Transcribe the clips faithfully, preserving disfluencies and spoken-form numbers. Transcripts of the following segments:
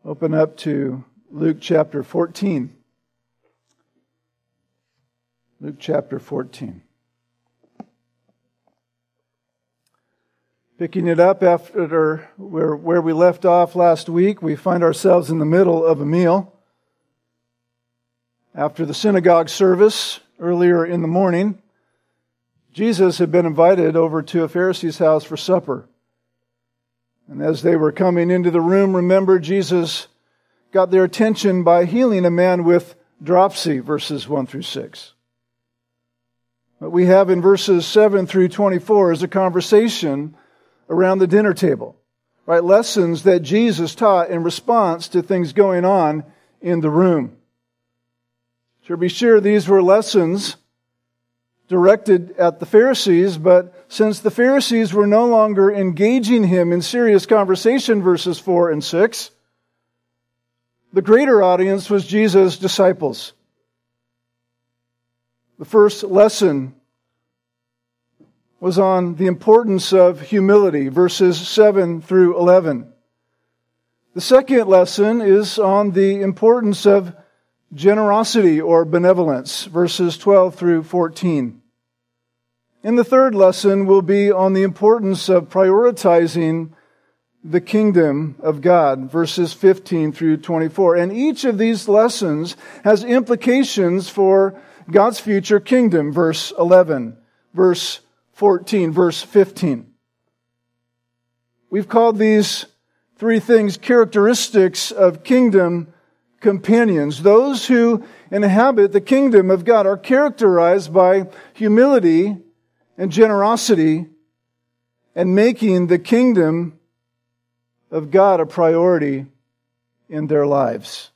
Open up to Luke chapter fourteen. Luke chapter fourteen. Picking it up after where, where we left off last week, we find ourselves in the middle of a meal. After the synagogue service earlier in the morning, Jesus had been invited over to a Pharisee's house for supper. And as they were coming into the room, remember, Jesus got their attention by healing a man with dropsy, verses one through six. What we have in verses seven through twenty-four is a conversation around the dinner table, right? Lessons that Jesus taught in response to things going on in the room. So be sure these were lessons directed at the Pharisees, but since the Pharisees were no longer engaging him in serious conversation, verses four and six, the greater audience was Jesus' disciples. The first lesson was on the importance of humility, verses seven through eleven. The second lesson is on the importance of generosity or benevolence, verses twelve through fourteen. And the third lesson will be on the importance of prioritizing the kingdom of God, verses fifteen through twenty-four. And each of these lessons has implications for God's future kingdom, verse eleven, verse fourteen, verse fifteen. We've called these three things characteristics of kingdom companions. Those who inhabit the kingdom of God are characterized by humility and generosity and making the kingdom of God a priority in their lives.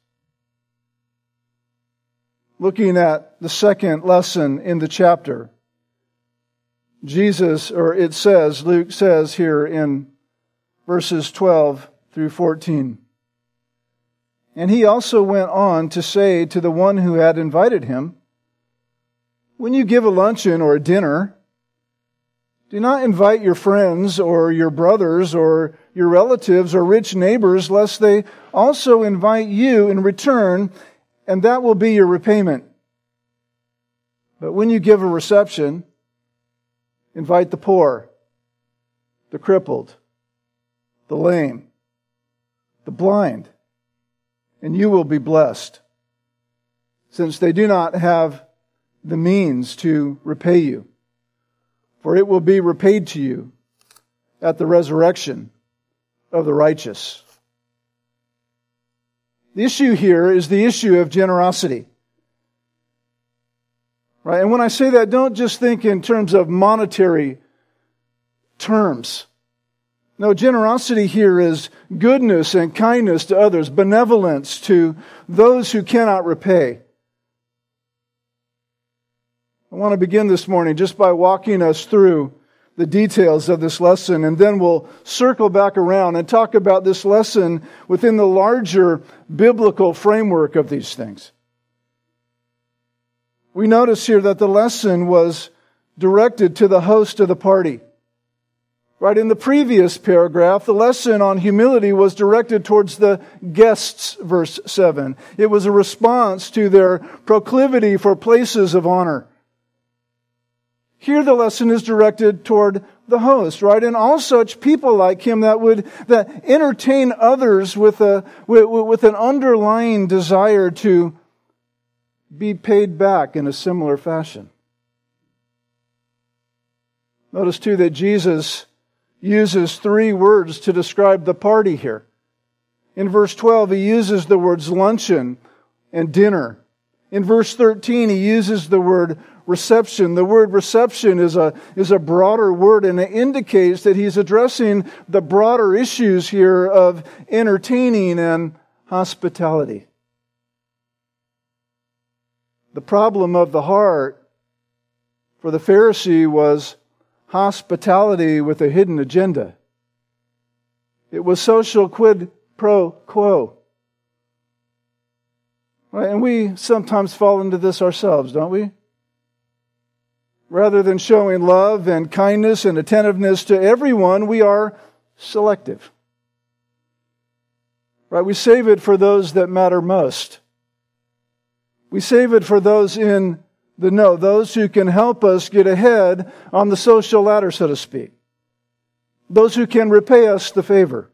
Looking at the second lesson in the chapter, Jesus, or it says, Luke says here in verses twelve through fourteen, and he also went on to say to the one who had invited him, when you give a luncheon or a dinner, do not invite your friends or your brothers or your relatives or rich neighbors, lest they also invite you in return, and that will be your repayment. But when you give a reception, invite the poor, the crippled, the lame, the blind, and you will be blessed, since they do not have the means to repay you. For it will be repaid to you at the resurrection of the righteous. The issue here is the issue of generosity. Right? And when I say that, don't just think in terms of monetary terms. No, generosity here is goodness and kindness to others, benevolence to those who cannot repay. I want to begin this morning just by walking us through the details of this lesson, and then we'll circle back around and talk about this lesson within the larger biblical framework of these things. We notice here that the lesson was directed to the host of the party. Right, in the previous paragraph, the lesson on humility was directed towards the guests, verse seven. It was a response to their proclivity for places of honor. Here the lesson is directed toward the host, right? And all such people like him that would that entertain others with a with, with an underlying desire to be paid back in a similar fashion. Notice too that Jesus uses three words to describe the party here. In verse twelve, he uses the words luncheon and dinner. In verse thirteen, he uses the word reception. The word reception is a, is a broader word, and it indicates that he's addressing the broader issues here of entertaining and hospitality. The problem of the heart for the Pharisee was hospitality with a hidden agenda. It was social quid pro quo. Right? And we sometimes fall into this ourselves, don't we? Rather than showing love and kindness and attentiveness to everyone, we are selective. Right? We save it for those that matter most. We save it for those in the know, those who can help us get ahead on the social ladder, so to speak. Those who can repay us the favor.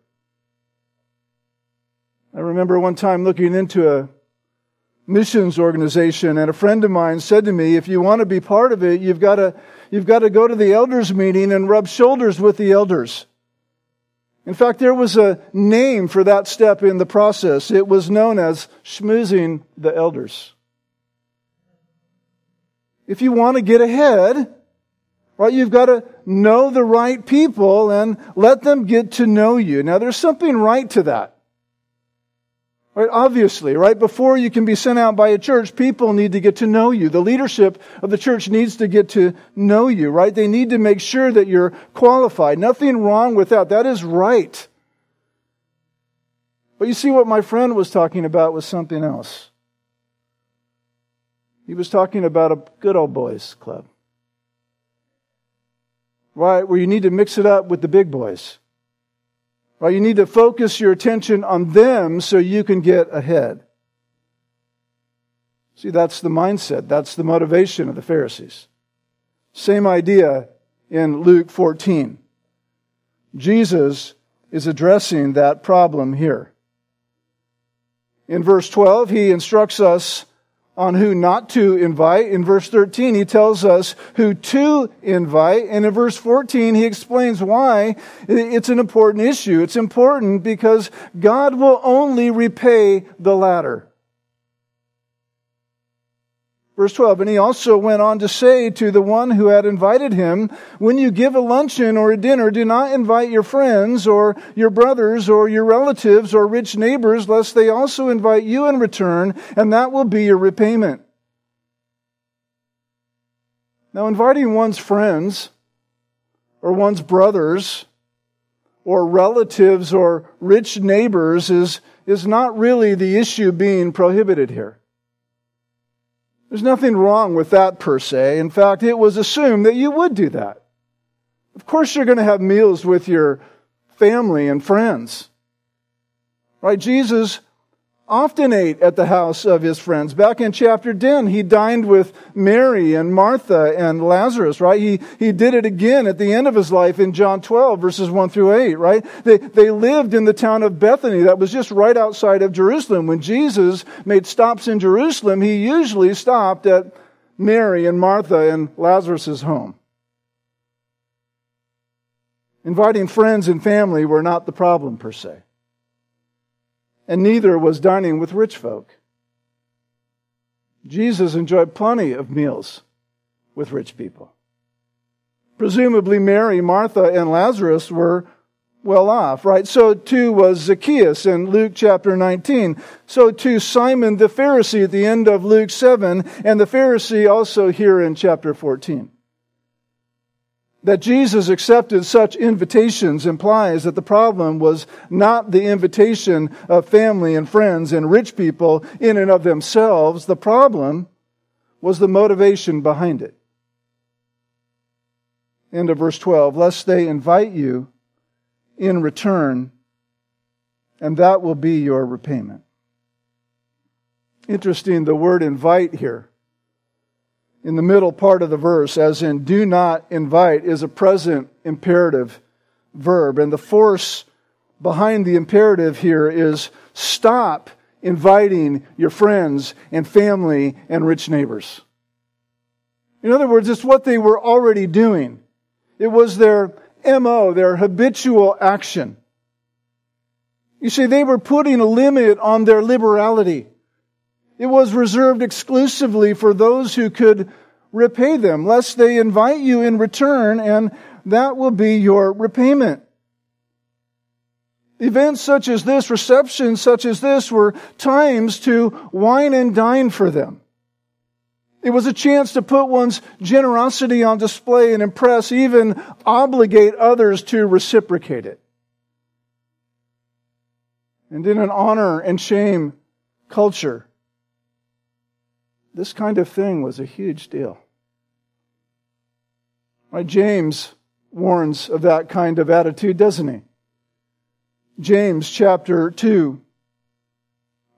I remember one time looking into a missions organization, and a friend of mine said to me, if you want to be part of it, you've got to, you've got to go to the elders meeting and rub shoulders with the elders. In fact, there was a name for that step in the process. It was known as schmoozing the elders. If you want to get ahead, right, you've got to know the right people and let them get to know you. Now, there's something right to that. Right, obviously, right, before you can be sent out by a church, people need to get to know you. The leadership of the church needs to get to know you, right? They need to make sure that you're qualified. Nothing wrong with that. That is right. But you see, what my friend was talking about was something else. He was talking about a good old boys club. Right, where you need to mix it up with the big boys. Right, you need to focus your attention on them so you can get ahead. See, that's the mindset. That's the motivation of the Pharisees. Same idea in Luke fourteen. Jesus is addressing that problem here. In verse twelve, he instructs us on who not to invite. In verse thirteen, he tells us who to invite. And in verse fourteen, he explains why it's an important issue. It's important because God will only repay the latter. Verse twelve, and he also went on to say to the one who had invited him, when you give a luncheon or a dinner, do not invite your friends or your brothers or your relatives or rich neighbors, lest they also invite you in return, and that will be your repayment. Now, inviting one's friends or one's brothers or relatives or rich neighbors is, is not really the issue being prohibited here. There's nothing wrong with that per se. In fact, it was assumed that you would do that. Of course you're going to have meals with your family and friends. Right? Jesus often ate at the house of his friends. Back in chapter ten, he dined with Mary and Martha and Lazarus, right? He, he did it again at the end of his life in John twelve, verses one through eight, right? They, they lived in the town of Bethany that was just right outside of Jerusalem. When Jesus made stops in Jerusalem, he usually stopped at Mary and Martha and Lazarus' home. Inviting friends and family were not the problem per se. And neither was dining with rich folk. Jesus enjoyed plenty of meals with rich people. Presumably Mary, Martha, and Lazarus were well off, right? So too was Zacchaeus in Luke chapter nineteen. So too Simon the Pharisee at the end of Luke seven, and the Pharisee also here in chapter fourteen. That Jesus accepted such invitations implies that the problem was not the invitation of family and friends and rich people in and of themselves. The problem was the motivation behind it. End of verse twelve. Lest they invite you in return, and that will be your repayment. Interesting, the word invite here in the middle part of the verse, as in do not invite, is a present imperative verb. And the force behind the imperative here is stop inviting your friends and family and rich neighbors. In other words, it's what they were already doing. It was their M O, their habitual action. You see, they were putting a limit on their liberality. It was reserved exclusively for those who could repay them, lest they invite you in return, and that will be your repayment. Events such as this, receptions such as this, were times to wine and dine for them. It was a chance to put one's generosity on display and impress, even obligate others to reciprocate it. And in an honor and shame culture, this kind of thing was a huge deal. Right, James warns of that kind of attitude, doesn't he? James chapter two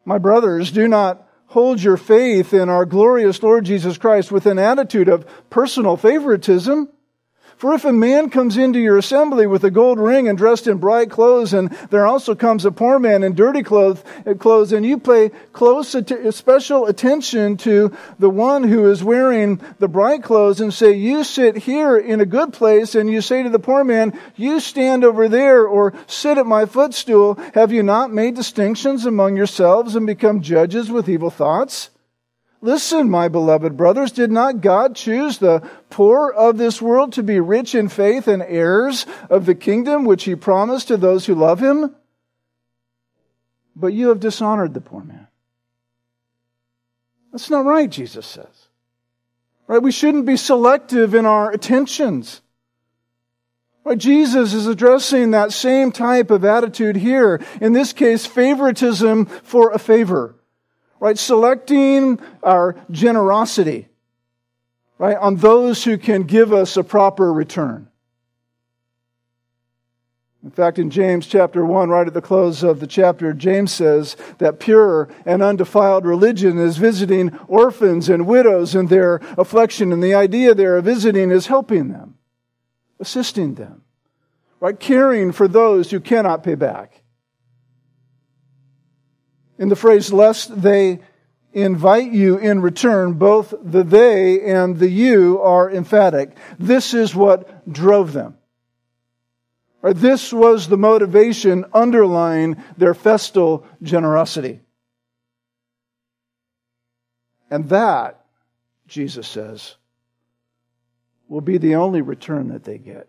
My brothers, do not hold your faith in our glorious Lord Jesus Christ with an attitude of personal favoritism. For if a man comes into your assembly with a gold ring and dressed in bright clothes, and there also comes a poor man in dirty clothes, clothes and you pay close, special attention to the one who is wearing the bright clothes and say, you sit here in a good place, and you say to the poor man, you stand over there or sit at my footstool, have you not made distinctions among yourselves and become judges with evil thoughts? Listen, my beloved brothers, did not God choose the poor of this world to be rich in faith and heirs of the kingdom which He promised to those who love Him? But you have dishonored the poor man. That's not right, Jesus says. Right? We shouldn't be selective in our attentions. Right? Jesus is addressing that same type of attitude here. In this case, favoritism for a favor. Right, selecting our generosity, right, on those who can give us a proper return. In fact, in James chapter one, right at the close of the chapter, James says that pure and undefiled religion is visiting orphans and widows in their affliction. And the idea there of visiting is helping them, assisting them, right, caring for those who cannot pay back. In the phrase, lest they invite you in return, both the they and the you are emphatic. This is what drove them. Or this was the motivation underlying their festal generosity. And that, Jesus says, will be the only return that they get.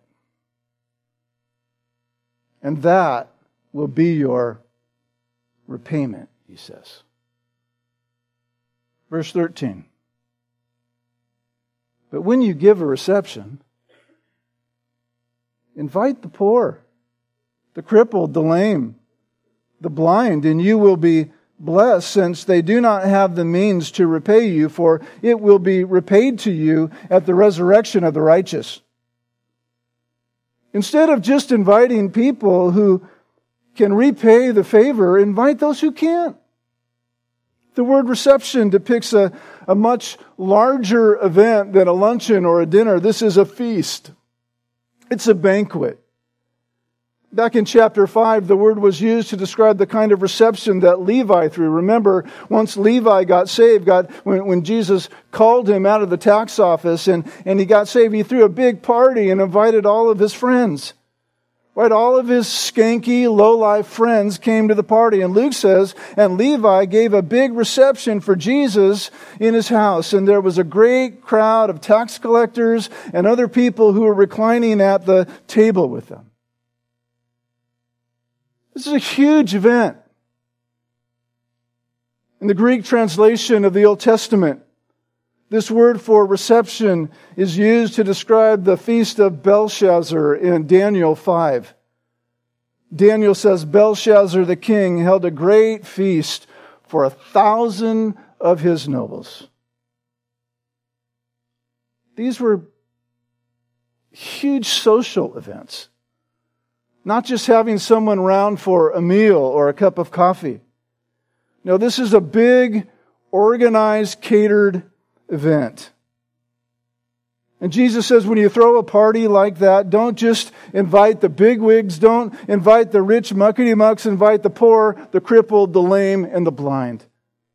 And that will be your repayment, he says. Verse thirteen. But when you give a reception, invite the poor, the crippled, the lame, the blind, and you will be blessed, since they do not have the means to repay you, for it will be repaid to you at the resurrection of the righteous. Instead of just inviting people who can repay the favor, invite those who can't. The word reception depicts a, a much larger event than a luncheon or a dinner. This is a feast. It's a banquet. Back in chapter five, the word was used to describe the kind of reception that Levi threw. Remember, once Levi got saved, God, when, when Jesus called him out of the tax office and, and he got saved, he threw a big party and invited all of his friends. Right, all of his skanky, low-life friends came to the party. And Luke says, and Levi gave a big reception for Jesus in his house. And there was a great crowd of tax collectors and other people who were reclining at the table with them. This is a huge event. In the Greek translation of the Old Testament, this word for reception is used to describe the feast of Belshazzar in Daniel five. Daniel says Belshazzar the king held a great feast for a thousand of his nobles. These were huge social events. Not just having someone round for a meal or a cup of coffee. No, this is a big, organized, catered event. And Jesus says when you throw a party like that, don't just invite the bigwigs, don't invite the rich muckety-mucks, invite the poor, the crippled, the lame, and the blind.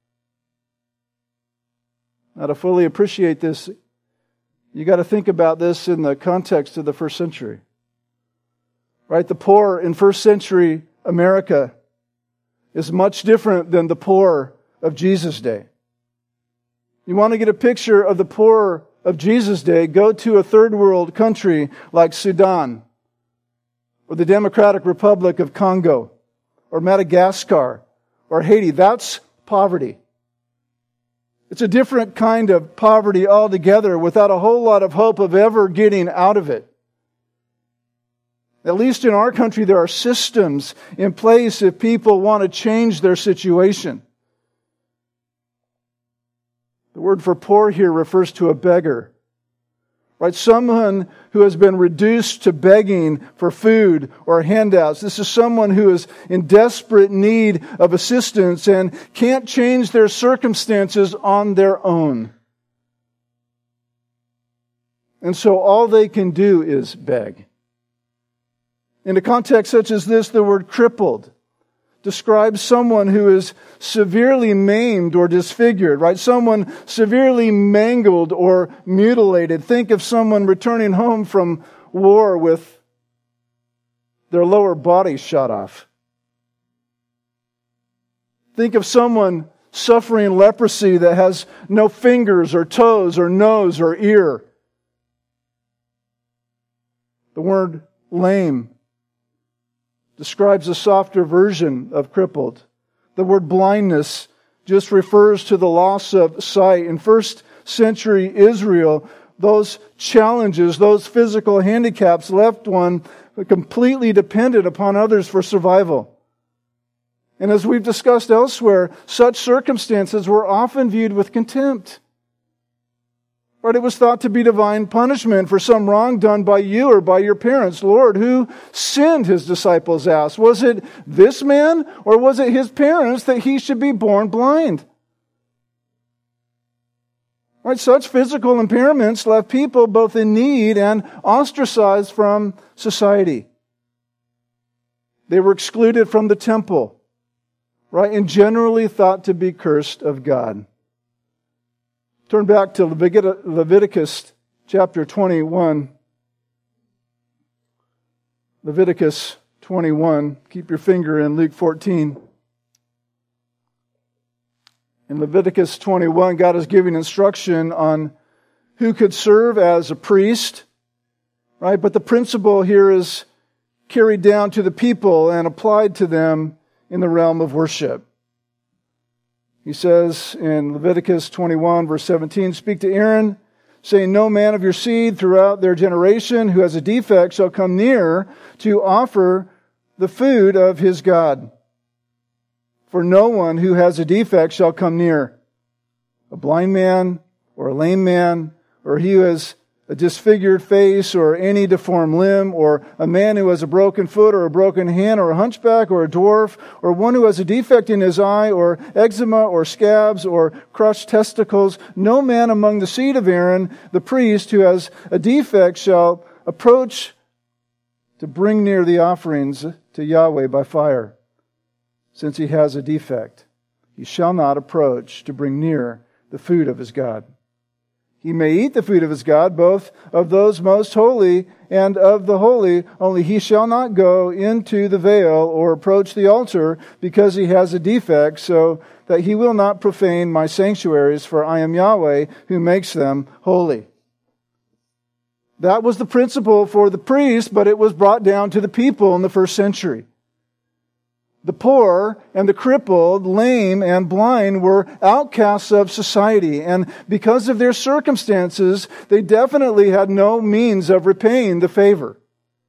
Now, to fully appreciate this, you got to think about this in the context of the first century. Right? The poor in first century America is much different than the poor of Jesus' day. You want to get a picture of the poor of Jesus' day, go to a third world country like Sudan, or the Democratic Republic of Congo, or Madagascar, or Haiti. That's poverty. It's a different kind of poverty altogether, without a whole lot of hope of ever getting out of it. At least in our country, there are systems in place if people want to change their situation. The word for poor here refers to a beggar, Right? Someone who has been reduced to begging for food or handouts. This is someone who is in desperate need of assistance and can't change their circumstances on their own. And so all they can do is beg. In a context such as this, the word crippled describes someone who is severely maimed or disfigured, right? Someone severely mangled or mutilated. Think of someone returning home from war with their lower body shot off. Think of someone suffering leprosy that has no fingers or toes or nose or ear. The word lame describes a softer version of crippled. The word blindness just refers to the loss of sight. In first century Israel, those challenges, those physical handicaps left one completely dependent upon others for survival. And as we've discussed elsewhere, such circumstances were often viewed with contempt. Right? It was thought to be divine punishment for some wrong done by you or by your parents. Lord, who sinned, his disciples asked? Was it this man or was it his parents that he should be born blind? Right? Such physical impairments left people both in need and ostracized from society. They were excluded from the temple, right? And generally thought to be cursed of God. Turn back to Leviticus chapter twenty-one. Leviticus twenty-one. Keep your finger in Luke fourteen. In Leviticus twenty-one, God is giving instruction on who could serve as a priest, right? But the principle here is carried down to the people and applied to them in the realm of worship. He says in Leviticus twenty-one, verse seventeen, "Speak to Aaron, saying, no man of your seed throughout their generation who has a defect shall come near to offer the food of his God. For no one who has a defect shall come near. A blind man, or a lame man, or he who has a disfigured face, or any deformed limb, or a man who has a broken foot, or a broken hand, or a hunchback, or a dwarf, or one who has a defect in his eye, or eczema, or scabs, or crushed testicles. No man among the seed of Aaron, the priest, who has a defect shall approach to bring near the offerings to Yahweh by fire, since he has a defect. He shall not approach to bring near the food of his God. He may eat the food of his God, both of those most holy and of the holy, only he shall not go into the veil or approach the altar because he has a defect, so that he will not profane my sanctuaries, for I am Yahweh who makes them holy." That was the principle for the priest, but it was brought down to the people in the first century. The poor and the crippled, lame and blind were outcasts of society, and because of their circumstances, they definitely had no means of repaying the favor.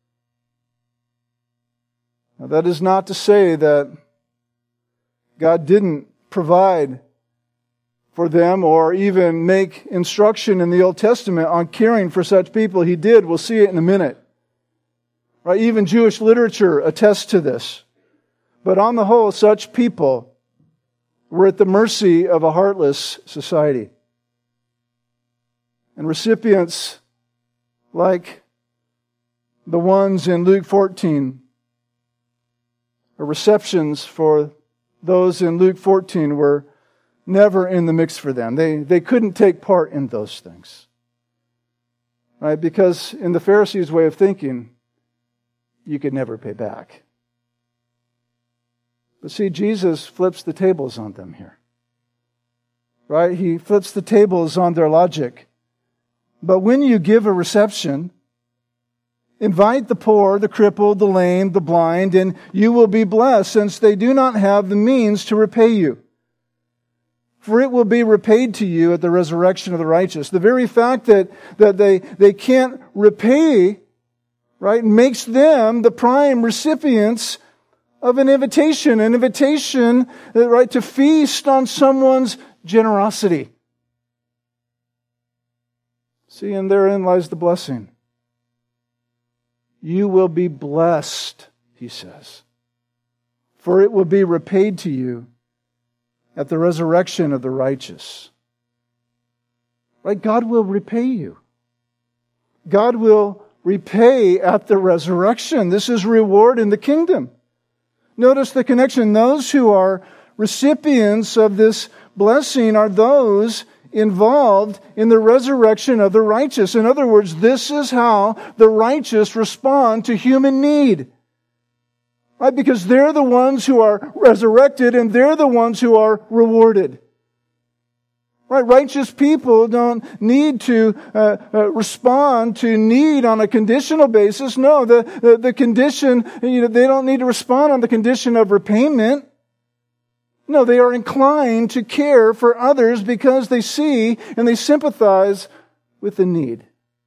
Now, that is not to say that God didn't provide for them or even make instruction in the Old Testament on caring for such people. He did. We'll see it in a minute. Right? Even Jewish literature attests to this. But on the whole, such people were at the mercy of a heartless society. And recipients like the ones in Luke fourteen, or receptions for those in Luke fourteen, were never in the mix for them. They, they couldn't take part in those things. Right? Because in the Pharisees' way of thinking, you could never pay back. But see, Jesus flips the tables on them here. Right? He flips the tables on their logic. But when you give a reception, invite the poor, the crippled, the lame, the blind, and you will be blessed, since they do not have the means to repay you. For it will be repaid to you at the resurrection of the righteous. The very fact that, that they, they can't repay, right, makes them the prime recipients of an invitation, an invitation, right, to feast on someone's generosity. See, and therein lies the blessing. You will be blessed, he says, for it will be repaid to you at the resurrection of the righteous. Right? God will repay you. God will repay at the resurrection. This is reward in the kingdom. Notice the connection. Those who are recipients of this blessing are those involved in the resurrection of the righteous. In other words, this is how the righteous respond to human need. Right? Because they're the ones who are resurrected and they're the ones who are rewarded. Right? Righteous people don't need to uh, uh, respond to need on a conditional basis. No, the, the, the condition, you know, they don't need to respond on the condition of repayment. No, they are inclined to care for others because they see and they sympathize with the need.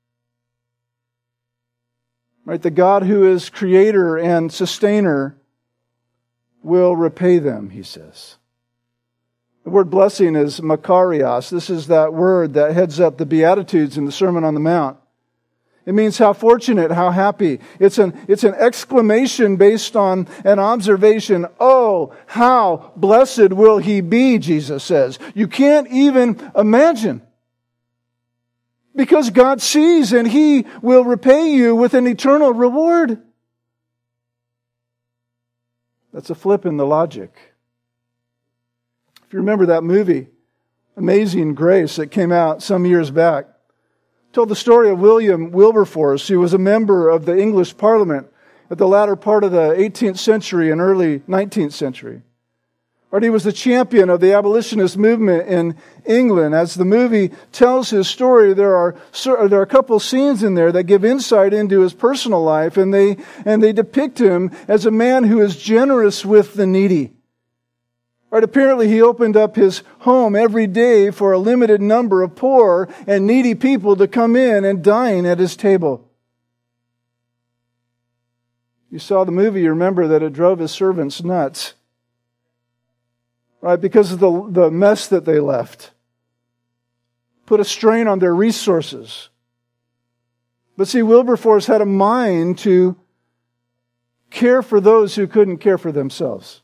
Right? The God who is creator and sustainer will repay them, he says. The word blessing is makarios. This is that word that heads up the Beatitudes in the Sermon on the Mount. It means how fortunate, how happy. It's an, it's an exclamation based on an observation. Oh, how blessed will he be, Jesus says. You can't even imagine. Because God sees and he will repay you with an eternal reward. That's a flip in the logic. If you remember that movie, Amazing Grace, that came out some years back, told the story of William Wilberforce, who was a member of the English Parliament at the latter part of the eighteenth century and early nineteenth century. Or he was the champion of the abolitionist movement in England. As the movie tells his story, there are there are a couple scenes in there that give insight into his personal life, and they and they depict him as a man who is generous with the needy. Right, apparently he opened up his home every day for a limited number of poor and needy people to come in and dine at his table. You saw the movie, you remember that it drove his servants nuts. Right, because of the, the mess that they left. Put a strain on their resources. But see, Wilberforce had a mind to care for those who couldn't care for themselves.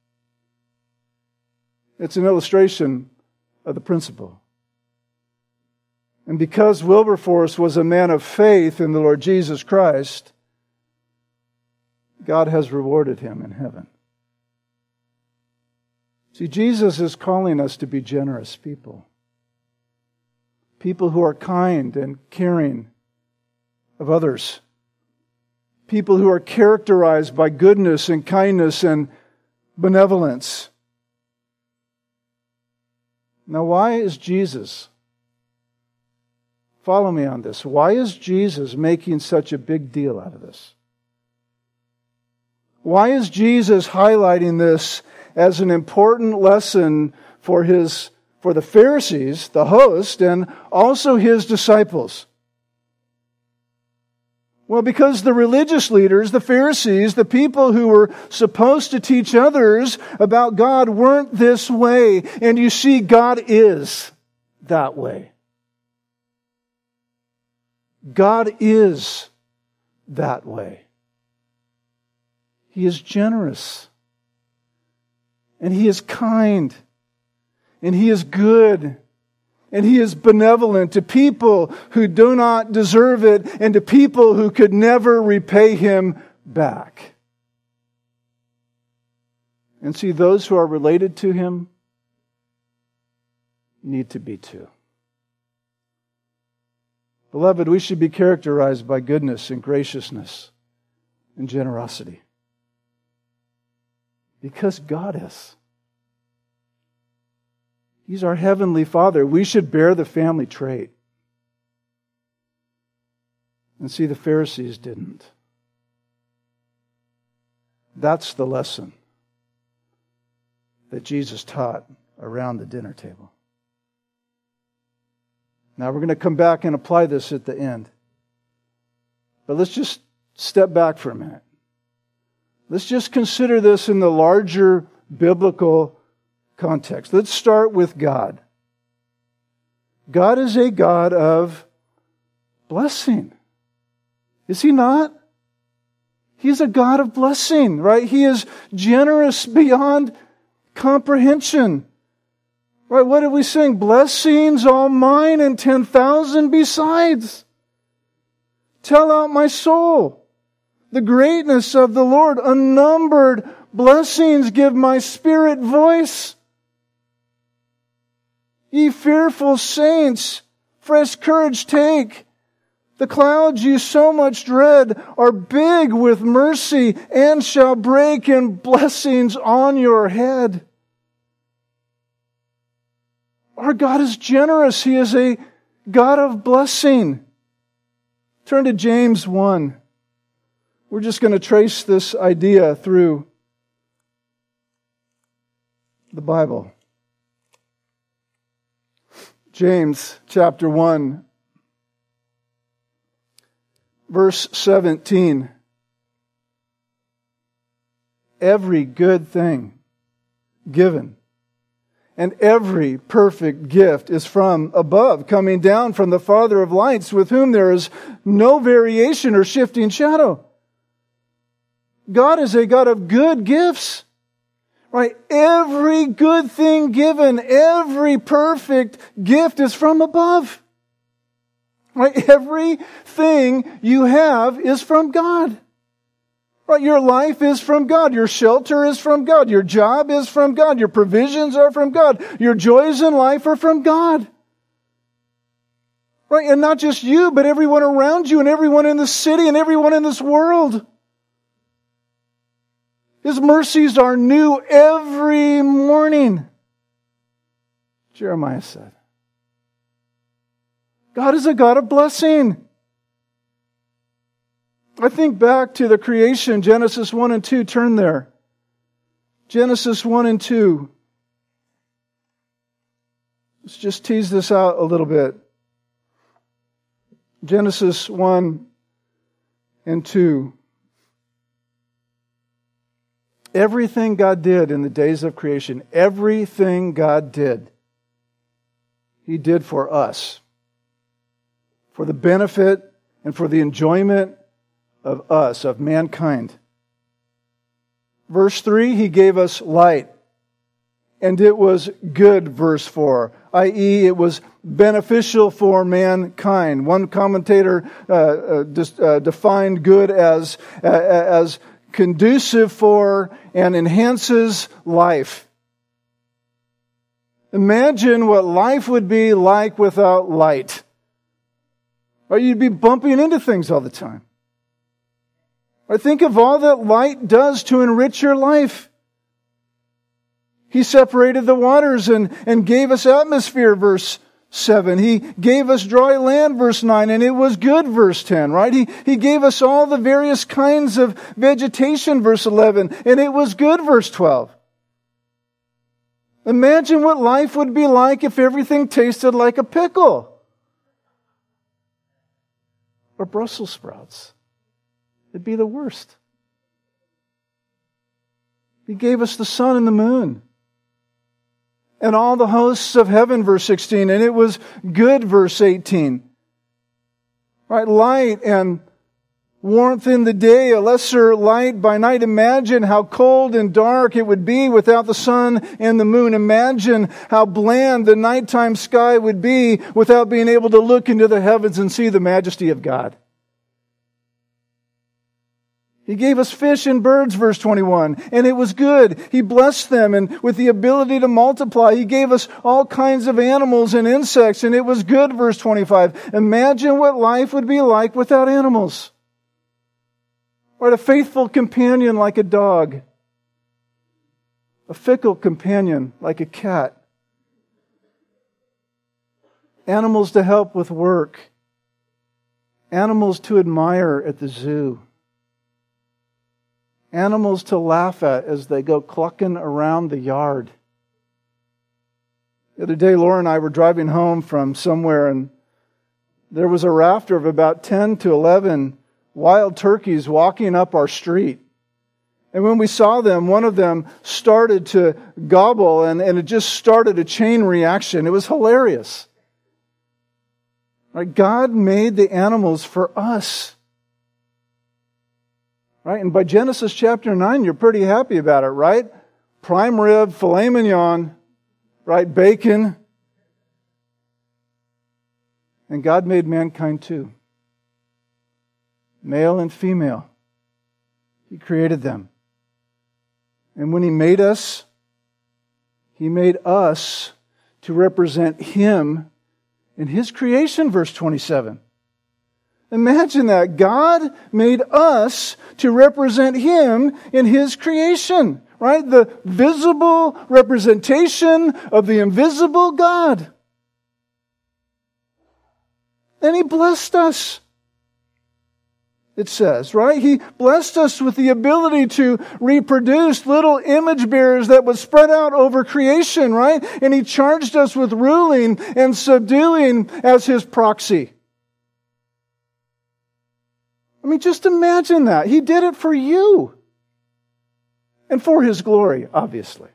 It's an illustration of the principle. And because Wilberforce was a man of faith in the Lord Jesus Christ, God has rewarded him in heaven. See, Jesus is calling us to be generous people. People who are kind and caring of others. People who are characterized by goodness and kindness and benevolence. Now, why is Jesus, follow me on this, why is Jesus making such a big deal out of this? Why is Jesus highlighting this as an important lesson for his, for the Pharisees, the host, and also his disciples? Well, because the religious leaders, the Pharisees, the people who were supposed to teach others about God weren't this way. And you see, God is that way. God is that way. He is generous. And He is kind. And He is good. And He is benevolent to people who do not deserve it and to people who could never repay Him back. And see, those who are related to Him need to be too. Beloved, we should be characterized by goodness and graciousness and generosity. Because God is. He's our Heavenly Father. We should bear the family trait. And see, the Pharisees didn't. That's the lesson that Jesus taught around the dinner table. Now we're going to come back and apply this at the end. But let's just step back for a minute. Let's just consider this in the larger biblical context. Let's start with God. God is a God of blessing. Is He not? He's a God of blessing, right? He is generous beyond comprehension. Right? What did we sing? Blessings all mine and ten thousand besides. Tell out my soul the greatness of the Lord. Unnumbered blessings give my spirit voice. Ye fearful saints, fresh courage take. The clouds you so much dread are big with mercy and shall break in blessings on your head. Our God is generous. He is a God of blessing. Turn to James one. We're just going to trace this idea through the Bible. James chapter one, verse seventeen. Every good thing given and every perfect gift is from above, coming down from the Father of lights, with whom there is no variation or shifting shadow. God is a God of good gifts. Right? Every good thing given, every perfect gift is from above. Right? Everything you have is from God. Right? Your life is from God. Your shelter is from God. Your job is from God. Your provisions are from God. Your joys in life are from God. Right? And not just you, but everyone around you and everyone in the city and everyone in this world. His mercies are new every morning, Jeremiah said. God is a God of blessing. I think back to the creation, Genesis one and two. Turn there. Genesis one and two. Let's just tease this out a little bit. Genesis one and two. Everything God did in the days of creation, everything God did, He did for us. For the benefit and for the enjoyment of us, of mankind. Verse three, He gave us light. And it was good, verse four, that is it was beneficial for mankind. One commentator uh, uh, dis, uh, defined good as, uh, as conducive for and enhances life. Imagine what life would be like without light. Or you'd be bumping into things all the time. Or think of all that light does to enrich your life. He separated the waters and, and gave us atmosphere, verse seven. He gave us dry land, verse nine, and it was good, verse ten, right? He, he gave us all the various kinds of vegetation, verse eleven, and it was good, verse twelve. Imagine what life would be like if everything tasted like a pickle. Or Brussels sprouts. It'd be the worst. He gave us the sun and the moon. And all the hosts of heaven, verse sixteen. And it was good, verse eighteen. Right? Light and warmth in the day, a lesser light by night. Imagine how cold and dark it would be without the sun and the moon. Imagine how bland the nighttime sky would be without being able to look into the heavens and see the majesty of God. He gave us fish and birds, verse twenty-one, and it was good. He blessed them, and with the ability to multiply, He gave us all kinds of animals and insects, and it was good, verse twenty-five. Imagine what life would be like without animals. Or a faithful companion like a dog. A fickle companion like a cat. Animals to help with work. Animals to admire at the zoo. Animals to laugh at as they go clucking around the yard. The other day, Laura and I were driving home from somewhere, and there was a rafter of about ten to eleven wild turkeys walking up our street. And when we saw them, one of them started to gobble, and, and it just started a chain reaction. It was hilarious. Right? God made the animals for us. Right? And by Genesis chapter nine, you're pretty happy about it, right? Prime rib, filet mignon, right? Bacon. And God made mankind too. Male and female. He created them. And when He made us, He made us to represent Him in His creation, verse twenty-seven. Imagine that. God made us to represent Him in His creation, right? The visible representation of the invisible God. And He blessed us. It says, right? He blessed us with the ability to reproduce little image bearers that would spread out over creation, right? And He charged us with ruling and subduing as His proxy. I mean, just imagine that. He did it for you. And for His glory, obviously.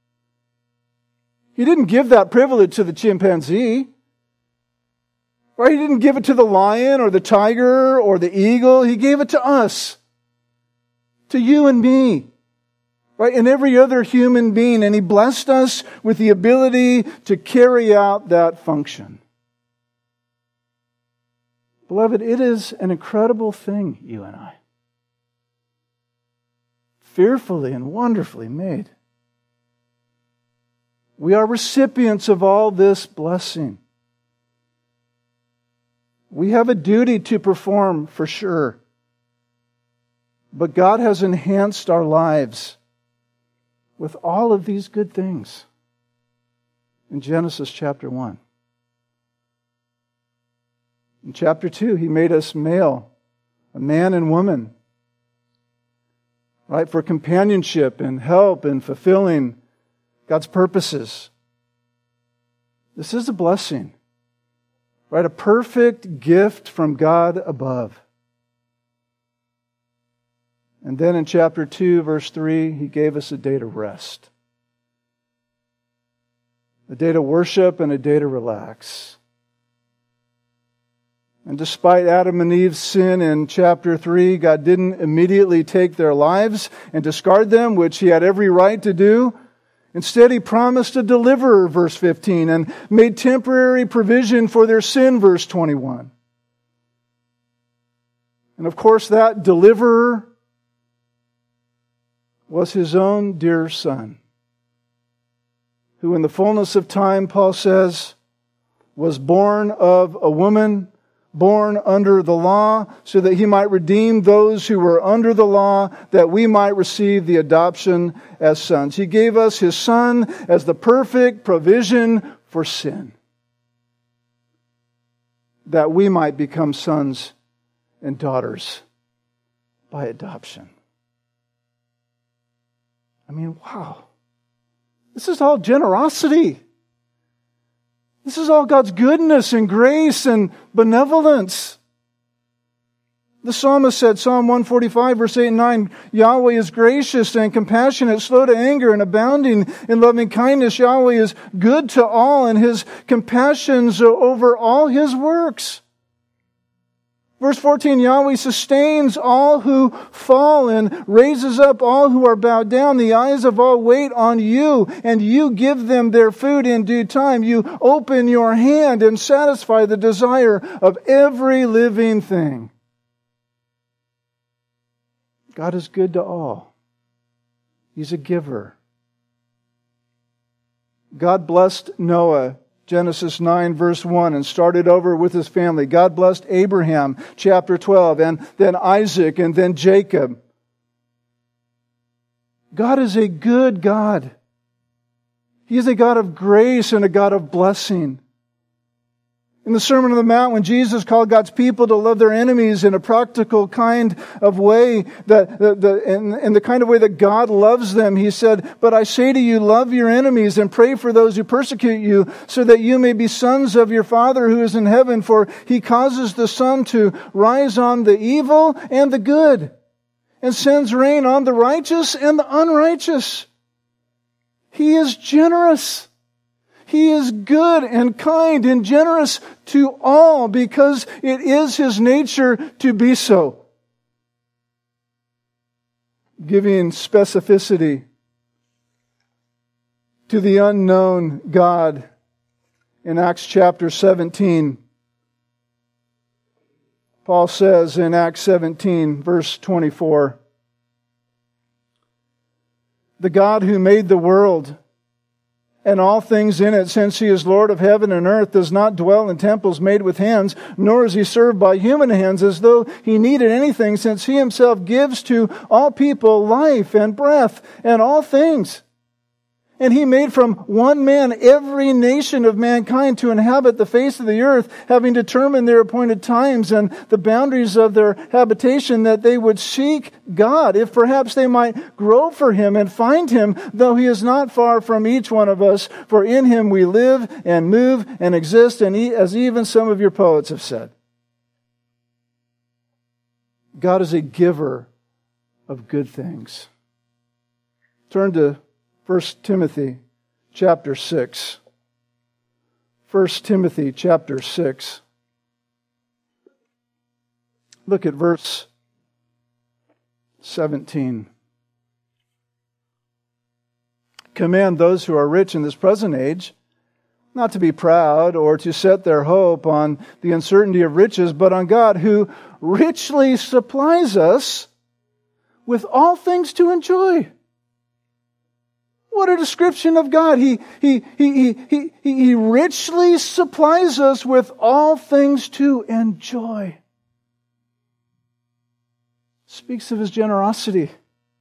He didn't give that privilege to the chimpanzee. Right? He didn't give it to the lion or the tiger or the eagle. He gave it to us. To you and me. Right? And every other human being. And He blessed us with the ability to carry out that function. Beloved, it is an incredible thing, you and I. Fearfully and wonderfully made. We are recipients of all this blessing. We have a duty to perform for sure. But God has enhanced our lives with all of these good things in Genesis chapter one. In chapter two, He made us male, a man and woman, right, for companionship and help and fulfilling God's purposes. This is a blessing. Right? A perfect gift from God above. And then in chapter two, verse three, He gave us a day to rest. A day to worship and a day to relax. And despite Adam and Eve's sin in chapter three, God didn't immediately take their lives and discard them, which He had every right to do. Instead, He promised a deliverer, verse fifteen, and made temporary provision for their sin, verse twenty-one. And of course, that deliverer was His own dear Son, who in the fullness of time, Paul says, was born of a woman, born under the law, so that He might redeem those who were under the law, that we might receive the adoption as sons. He gave us His Son as the perfect provision for sin, that we might become sons and daughters by adoption. I mean, wow. This is all generosity. This is all God's goodness and grace and benevolence. The psalmist said, Psalm one forty-five, verse eight and nine, Yahweh is gracious and compassionate, slow to anger and abounding in loving kindness. Yahweh is good to all, and His compassions are over all His works. Verse fourteen, Yahweh sustains all who fall and raises up all who are bowed down. The eyes of all wait on You, and You give them their food in due time. You open Your hand and satisfy the desire of every living thing. God is good to all. He's a giver. God blessed Noah, Genesis nine, verse one, and started over with his family. God blessed Abraham, chapter twelve, and then Isaac, and then Jacob. God is a good God. He is a God of grace and a God of blessing. In the Sermon on the Mount, when Jesus called God's people to love their enemies in a practical kind of way, that the, the, in, in the kind of way that God loves them, He said, "But I say to you, love your enemies and pray for those who persecute you, so that you may be sons of your Father who is in heaven, for He causes the sun to rise on the evil and the good, and sends rain on the righteous and the unrighteous." He is generous. He is good and kind and generous to all because it is His nature to be so. Giving specificity to the unknown God in Acts chapter seventeen. Paul says in Acts seventeen, verse twenty-four, "The God who made the world and all things in it, since He is Lord of heaven and earth, does not dwell in temples made with hands, nor is He served by human hands as though He needed anything, since He Himself gives to all people life and breath and all things. And He made from one man every nation of mankind to inhabit the face of the earth, having determined their appointed times and the boundaries of their habitation, that they would seek God, if perhaps they might grope for Him and find Him, though He is not far from each one of us. For in Him we live and move and exist, and he, as even some of your poets have said." God is a giver of good things. Turn to First Timothy chapter six. First Timothy chapter six. Look at verse seventeen. "Command those who are rich in this present age not to be proud or to set their hope on the uncertainty of riches, but on God, who richly supplies us with all things to enjoy." What a description of God. He, he, he, he, he, he richly supplies us with all things to enjoy. Speaks of His generosity.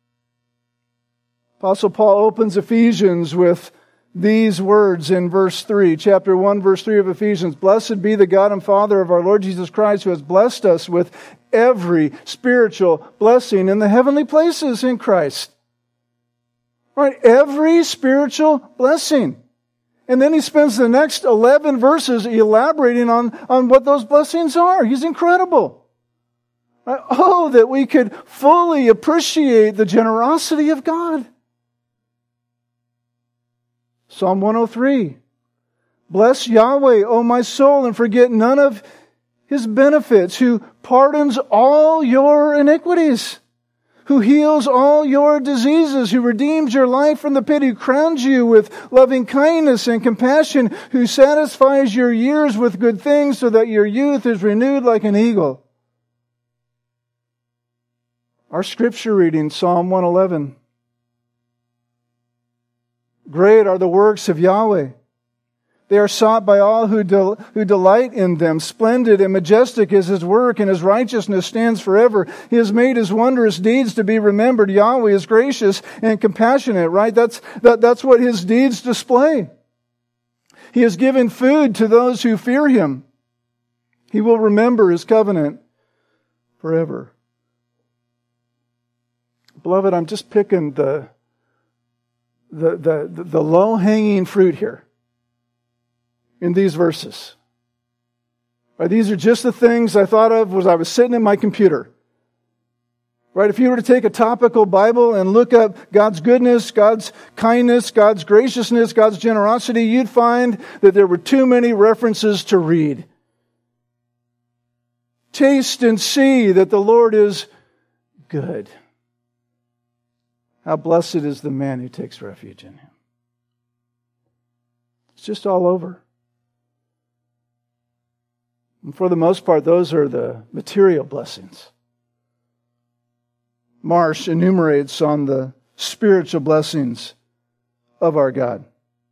Apostle Paul opens Ephesians with these words in verse three, chapter one, verse three of Ephesians. "Blessed be the God and Father of our Lord Jesus Christ, who has blessed us with every spiritual blessing in the heavenly places in Christ." Right, every spiritual blessing. And then he spends the next eleven verses elaborating on, on what those blessings are. He's incredible. Right? Oh, that we could fully appreciate the generosity of God. Psalm one oh three. "Bless Yahweh, O my soul, and forget none of His benefits, who pardons all your iniquities, who heals all your diseases, who redeems your life from the pit, who crowns you with loving kindness and compassion, who satisfies your years with good things so that your youth is renewed like an eagle." Our scripture reading, Psalm one eleven. "Great are the works of Yahweh. They are sought by all who, del- who delight in them. Splendid and majestic is His work, and His righteousness stands forever. He has made His wondrous deeds to be remembered." Yahweh is gracious and compassionate, right? That's, that, that's what His deeds display. He has given food to those who fear Him. He will remember His covenant forever. Beloved, I'm just picking the, the, the, the low-hanging fruit here in these verses. Right, these are just the things I thought of as I was sitting in my computer. Right, if you were to take a topical Bible and look up God's goodness, God's kindness, God's graciousness, God's generosity, you'd find that there were too many references to read. Taste and see that the Lord is good. How blessed is the man who takes refuge in Him. It's just all over. And for the most part, those are the material blessings. Marsh enumerates on the spiritual blessings of our God.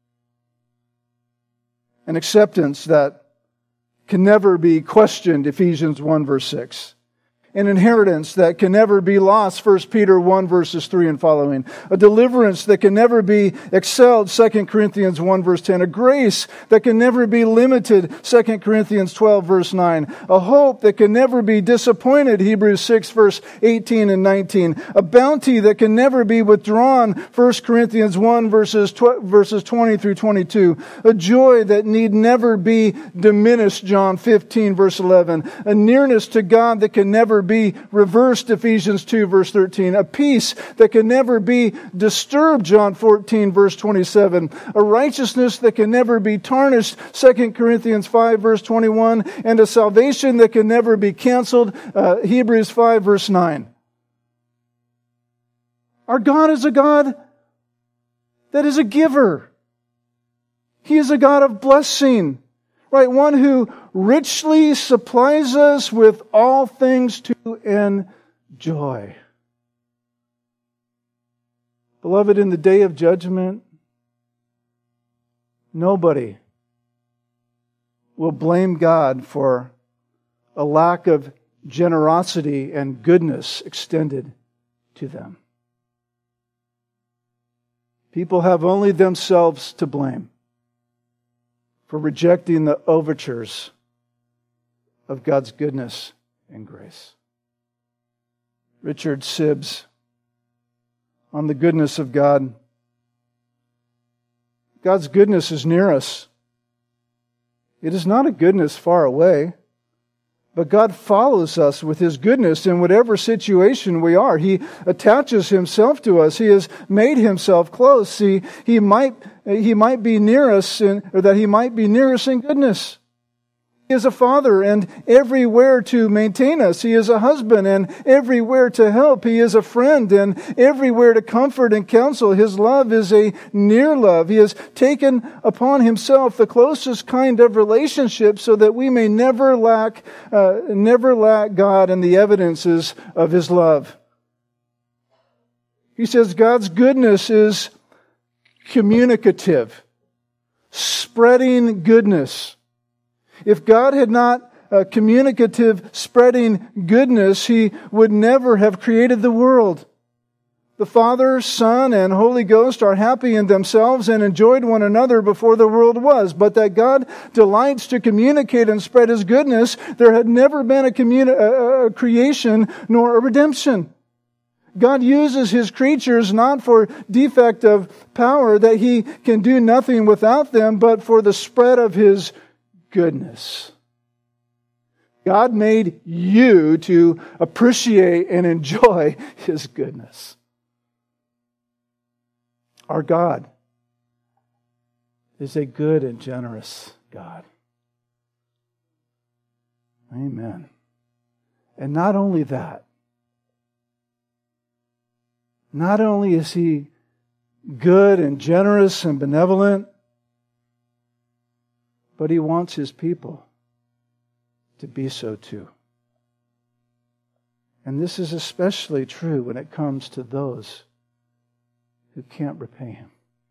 An acceptance that can never be questioned, Ephesians one verse six. An inheritance that can never be lost, First Peter one verses three and following. A deliverance that can never be excelled, Second Corinthians one verse ten. A grace that can never be limited, Second Corinthians twelve verse nine. A hope that can never be disappointed, Hebrews six verse eighteen and nineteen. A bounty that can never be withdrawn, First Corinthians one verses twenty through twenty-two. A joy that need never be diminished, John fifteen verse eleven. A nearness to God that can never be reversed, Ephesians two, verse thirteen. A peace that can never be disturbed, John fourteen, verse twenty-seven. A righteousness that can never be tarnished, Second Corinthians five, verse twenty-one. And a salvation that can never be canceled, uh, Hebrews five, verse nine. Our God is a God that is a giver. He is a God of blessing. Right? One who richly supplies us with all things to enjoy. Beloved, in the day of judgment, nobody will blame God for a lack of generosity and goodness extended to them. People have only themselves to blame for rejecting the overtures of God's goodness and grace. Richard Sibbes, on the goodness of God. God's goodness is near us. It is not a goodness far away, but God follows us with His goodness in whatever situation we are. He attaches Himself to us. He has made Himself close. He, he might, he might be near us, in, or that He might be near us in goodness. He is a father and everywhere to maintain us. He is a husband and everywhere to help. He is a friend and everywhere to comfort and counsel. His love is a near love. He has taken upon Himself the closest kind of relationship so that we may never lack, uh, never lack God and the evidences of His love. He says God's goodness is communicative, spreading goodness. If God had not uh, communicative, spreading goodness, He would never have created the world. The Father, Son, and Holy Ghost are happy in themselves and enjoyed one another before the world was. But that God delights to communicate and spread His goodness, there had never been a, communi- a, a creation nor a redemption. God uses His creatures not for defect of power, that He can do nothing without them, but for the spread of His goodness. God made you to appreciate and enjoy His goodness. Our God is a good and generous God. Amen. And not only that, not only is He good and generous and benevolent, but He wants His people to be so too. And this is especially true when it comes to those who can't repay Him.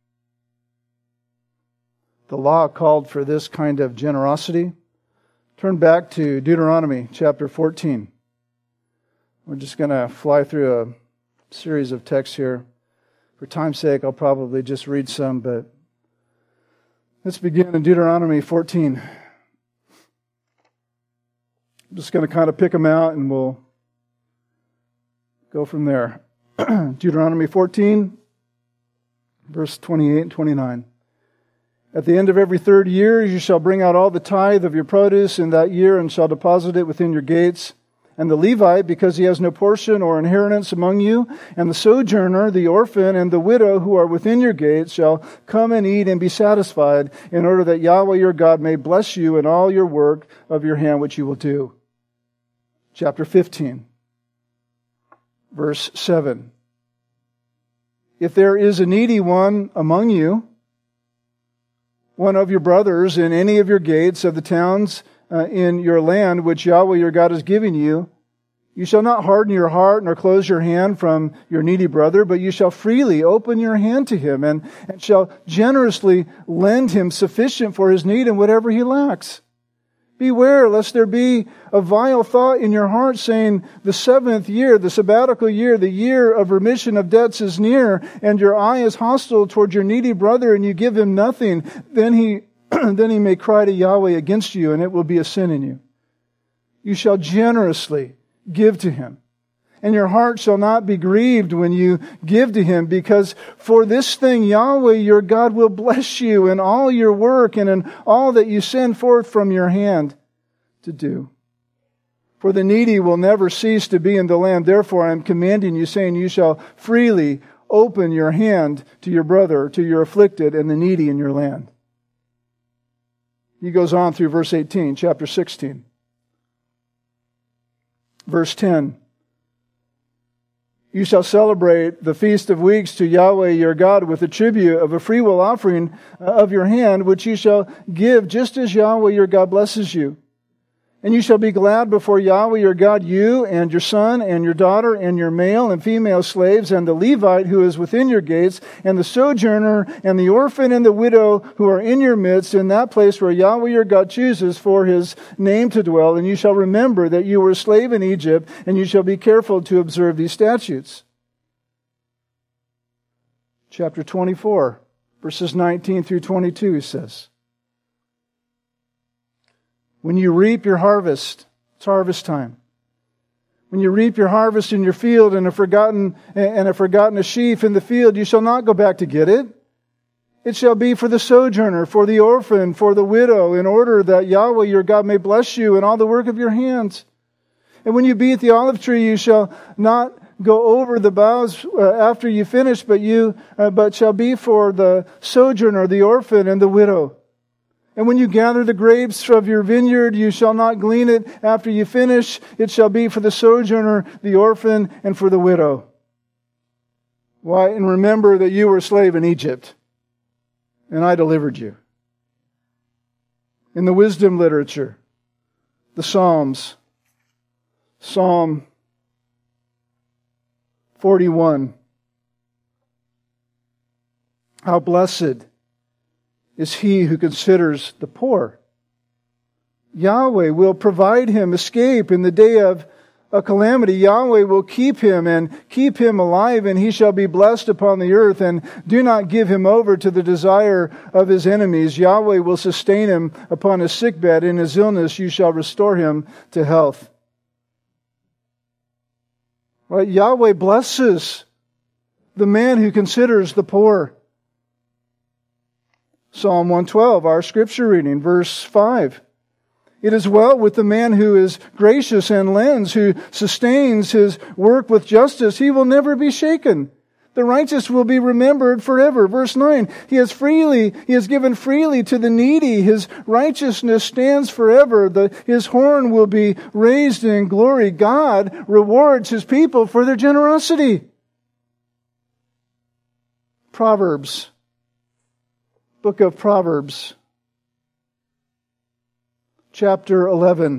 The law called for this kind of generosity. Turn back to Deuteronomy chapter fourteen. We're just going to fly through a series of texts here. For time's sake, I'll probably just read some, but let's begin in Deuteronomy fourteen. I'm just going to kind of pick them out and we'll go from there. Deuteronomy fourteen, verse twenty-eight and twenty-nine. At the end of every third year you shall bring out all the tithe of your produce in that year and shall deposit it within your gates. And the Levite, because he has no portion or inheritance among you, and the sojourner, the orphan, and the widow who are within your gates shall come and eat and be satisfied, in order that Yahweh your God may bless you in all your work of your hand which you will do. Chapter fifteen, verse seven. If there is a needy one among you, one of your brothers in any of your gates of the towns Uh, in your land which Yahweh your God is giving you, you shall not harden your heart nor close your hand from your needy brother, but you shall freely open your hand to him and, and shall generously lend him sufficient for his need and whatever he lacks. Beware lest there be a vile thought in your heart saying, the seventh year, the sabbatical year, the year of remission of debts is near, and your eye is hostile toward your needy brother and you give him nothing. Then he then he may cry to Yahweh against you, and it will be a sin in you. You shall generously give to him, and your heart shall not be grieved when you give to him, because for this thing Yahweh your God will bless you in all your work and in all that you send forth from your hand to do. For the needy will never cease to be in the land. Therefore I am commanding you, saying, you shall freely open your hand to your brother, to your afflicted and the needy in your land. He goes on through verse eighteen, chapter sixteen. Verse ten. You shall celebrate the Feast of Weeks to Yahweh your God with a tribute of a freewill offering of your hand, which you shall give just as Yahweh your God blesses you. And you shall be glad before Yahweh your God, you and your son and your daughter and your male and female slaves and the Levite who is within your gates and the sojourner and the orphan and the widow who are in your midst in that place where Yahweh your God chooses for His name to dwell. And you shall remember that you were a slave in Egypt, and you shall be careful to observe these statutes. Chapter twenty-four, verses nineteen through twenty-two, he says, when you reap your harvest, it's harvest time. When you reap your harvest in your field and have forgotten and have forgotten a sheaf in the field, you shall not go back to get it. It shall be for the sojourner, for the orphan, for the widow, in order that Yahweh your God may bless you in all the work of your hands. And when you beat the olive tree, you shall not go over the boughs uh, after you finish, but you uh, but shall be for the sojourner, the orphan, and the widow. And when you gather the grapes of your vineyard, you shall not glean it after you finish. It shall be for the sojourner, the orphan, and for the widow. Why? And remember that you were a slave in Egypt, and I delivered you. In the wisdom literature, the Psalms, Psalm forty-one. How blessed is he who considers the poor. Yahweh will provide him escape in the day of a calamity. Yahweh will keep him and keep him alive, and he shall be blessed upon the earth. And do not give him over to the desire of his enemies. Yahweh will sustain him upon his sickbed. In his illness you shall restore him to health. Right? Yahweh blesses the man who considers the poor. Psalm one twelve, our scripture reading, verse five. It is well with the man who is gracious and lends, who sustains his work with justice. He will never be shaken. The righteous will be remembered forever. Verse nine, he has freely, he has given freely to the needy. His righteousness stands forever. The, his horn will be raised in glory. God rewards his people for their generosity. Proverbs. Book of Proverbs, chapter eleven,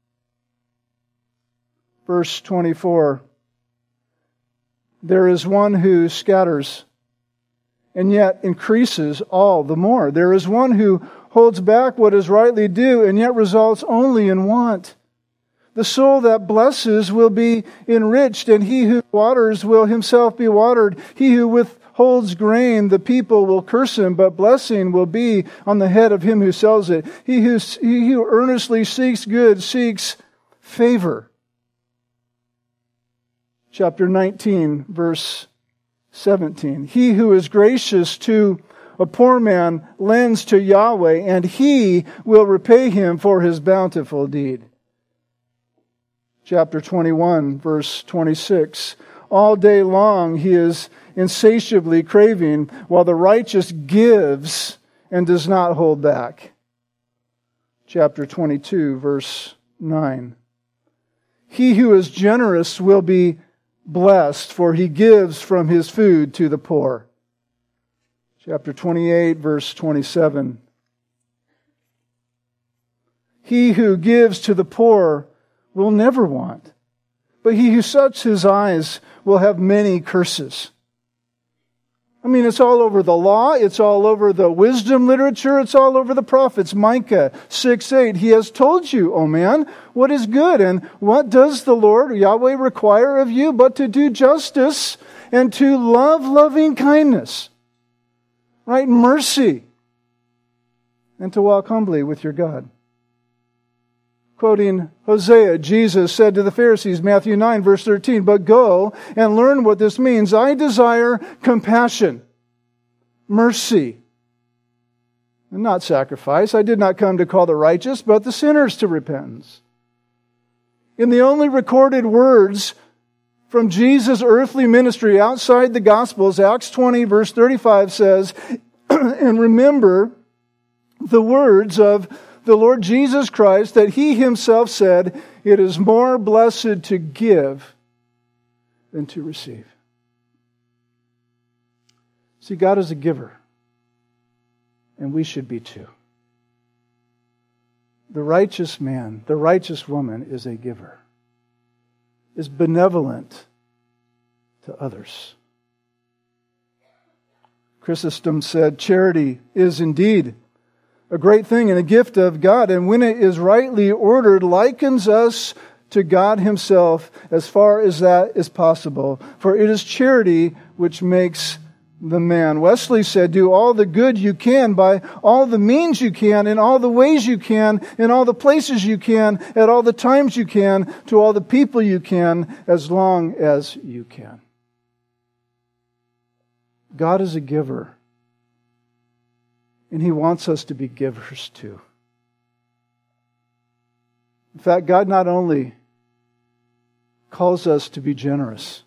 verse twenty-four. There is one who scatters and yet increases all the more. There is one who holds back what is rightly due and yet results only in want. The soul that blesses will be enriched, and he who waters will himself be watered. He who withholds grain, the people will curse him, but blessing will be on the head of him who sells it. He who, he who earnestly seeks good seeks favor. Chapter nineteen, verse seventeen. He who is gracious to a poor man lends to Yahweh, and he will repay him for his bountiful deed. Chapter twenty-one, verse twenty-six. All day long he is insatiably craving, while the righteous gives and does not hold back. Chapter twenty-two, verse nine. He who is generous will be blessed, for he gives from his food to the poor. Chapter twenty-eight, verse twenty-seven. He who gives to the poor will never want, but he who shuts his eyes will have many curses. I mean, it's all over the law, it's all over the wisdom literature, it's all over the prophets. Micah six eight, he has told you, O man, what is good, and what does the Lord, Yahweh, require of you but to do justice and to love loving kindness, right, mercy, and to walk humbly with your God. Quoting Hosea, Jesus said to the Pharisees, Matthew nine, verse thirteen, but go and learn what this means. I desire compassion, mercy, and not sacrifice. I did not come to call the righteous, but the sinners to repentance. In the only recorded words from Jesus' earthly ministry outside the Gospels, Acts twenty, verse thirty-five says, and remember the words of the Lord Jesus Christ that He Himself said, it is more blessed to give than to receive. See, God is a giver, and we should be too. The righteous man, the righteous woman is a giver, is benevolent to others. Chrysostom said, charity is indeed a great thing and a gift of God, and when it is rightly ordered, likens us to God Himself as far as that is possible. For it is charity which makes the man. Wesley said, do all the good you can by all the means you can, in all the ways you can, in all the places you can, at all the times you can, to all the people you can, as long as you can. God is a giver, and He wants us to be givers too. In fact, God not only calls us to be generous,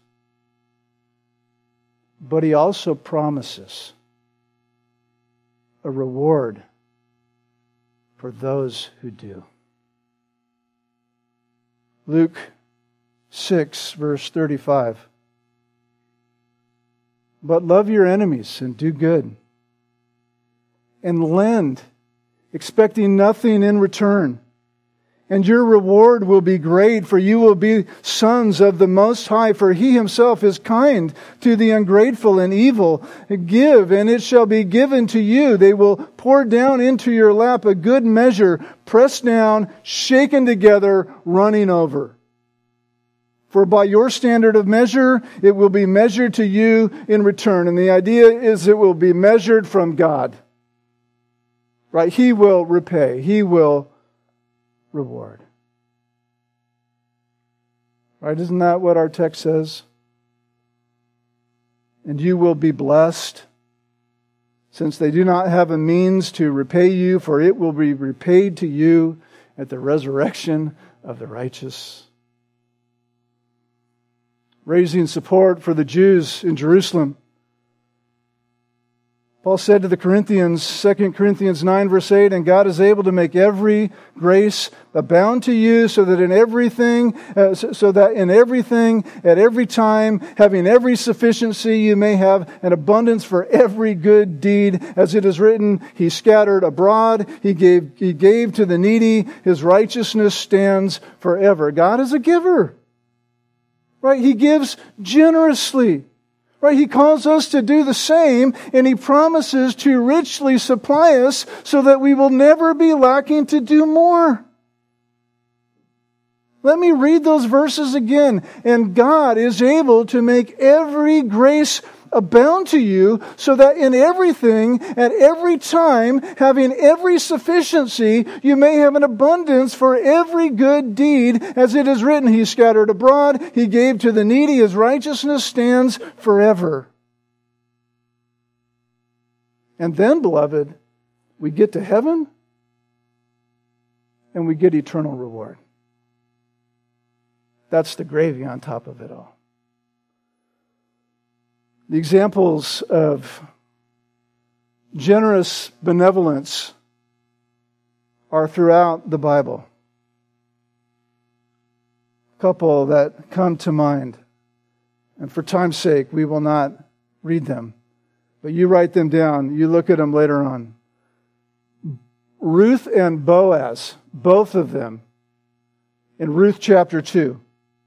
but He also promises a reward for those who do. Luke six, verse thirty-five. But love your enemies and do good, and lend, expecting nothing in return. And your reward will be great, for you will be sons of the Most High, for He Himself is kind to the ungrateful and evil. Give, and it shall be given to you. They will pour down into your lap a good measure, pressed down, shaken together, running over. For by your standard of measure, it will be measured to you in return. And the idea is it will be measured from God. Right? He will repay. He will reward. Right? Isn't that what our text says? And you will be blessed, since they do not have a means to repay you, for it will be repaid to you at the resurrection of the righteous. Raising support for the Jews in Jerusalem, Paul said to the Corinthians, Second Corinthians nine, verse eight, and God is able to make every grace abound to you, so that in everything, uh, so that in everything, at every time, having every sufficiency, you may have an abundance for every good deed. As it is written, He scattered abroad, He gave, He gave to the needy, His righteousness stands forever. God is a giver. Right? He gives generously. Right? He calls us to do the same, and He promises to richly supply us so that we will never be lacking to do more. Let me read those verses again. And God is able to make every grace abound to you, so that in everything, at every time, having every sufficiency, you may have an abundance for every good deed. As it is written, He scattered abroad, He gave to the needy, His righteousness stands forever. And then, beloved, we get to heaven, and we get eternal reward. That's the gravy on top of it all. The examples of generous benevolence are throughout the Bible. A couple that come to mind. And for time's sake, we will not read them. But you write them down. You look at them later on. Ruth and Boaz, both of them, in Ruth chapter two.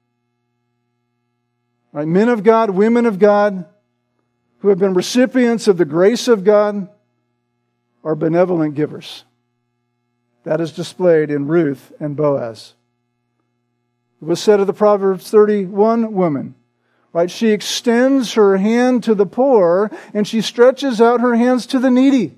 Right, men of God, women of God, who have been recipients of the grace of God, are benevolent givers. That is displayed in Ruth and Boaz. It was said of the Proverbs thirty-one woman, right? She extends her hand to the poor, and she stretches out her hands to the needy.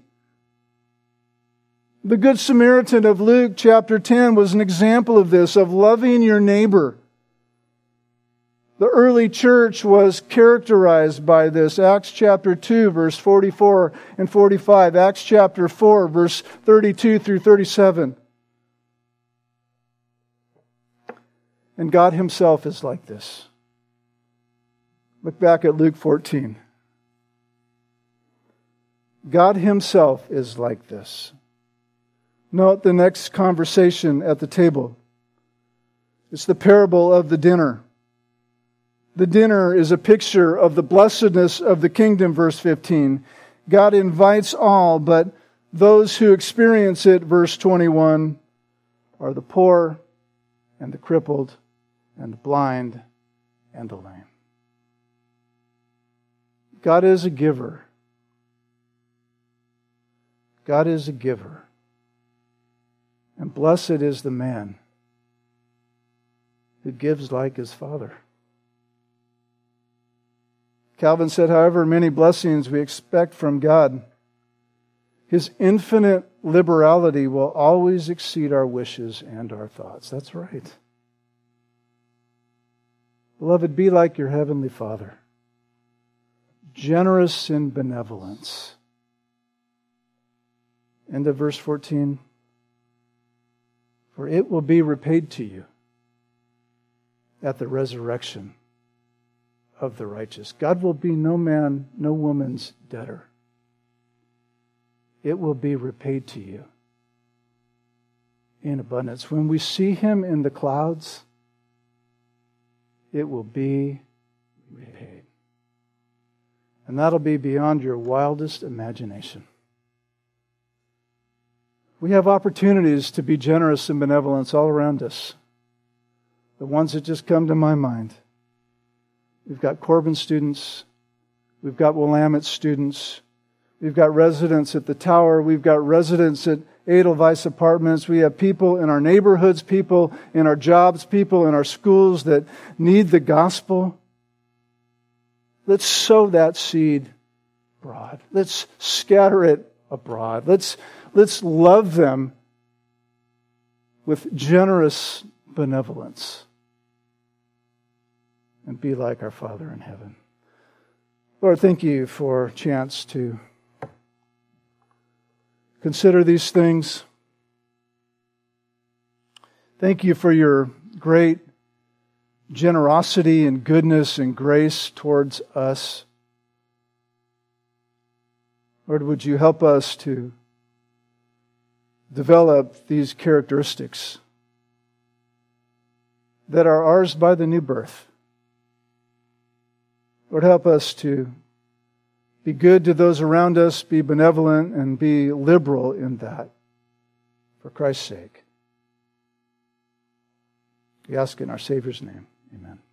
The Good Samaritan of Luke chapter ten was an example of this, of loving your neighbor. The early church was characterized by this. Acts chapter two, verse forty-four and forty-five. Acts chapter four, verse thirty-two through thirty-seven. And God himself is like this. Look back at Luke fourteen. God himself is like this. Note the next conversation at the table. It's the parable of the dinner. The dinner is a picture of the blessedness of the kingdom, verse fifteen. God invites all, but those who experience it, verse twenty-one, are the poor and the crippled and the blind and the lame. God is a giver. God is a giver. And blessed is the man who gives like his Father. Calvin said, however many blessings we expect from God, His infinite liberality will always exceed our wishes and our thoughts. That's right. Beloved, be like your heavenly Father, generous in benevolence. End of verse fourteen. For it will be repaid to you at the resurrection of the righteous. God will be no man, no woman's debtor. It will be repaid to you in abundance. When we see Him in the clouds, it will be repaid. And that'll be beyond your wildest imagination. We have opportunities to be generous in benevolence all around us. The ones that just come to my mind. We've got Corbin students. We've got Willamette students. We've got residents at the Tower. We've got residents at Edelweiss Apartments. We have people in our neighborhoods, people in our jobs, people in our schools that need the gospel. Let's sow that seed abroad. Let's scatter it abroad. Let's, let's love them with generous benevolence and be like our Father in heaven. Lord, thank you for a chance to consider these things. Thank you for your great generosity and goodness and grace towards us. Lord, would you help us to develop these characteristics that are ours by the new birth. Lord, help us to be good to those around us, be benevolent, and be liberal in that for Christ's sake. We ask in our Savior's name. Amen.